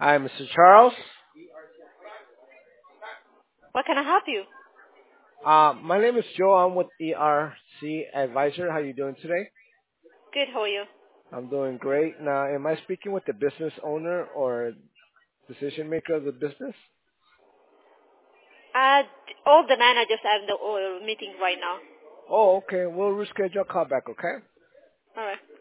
Hi, Mr. Charles. What can I help you? My name is Joe. I'm with ERC Advisor. How you doing today? Good, how are you? I'm doing great. Now, am I speaking with the business owner or decision maker of the business? Uh, all the managers are in the meeting right now. Oh, okay. We'll reschedule a call back, okay? All right.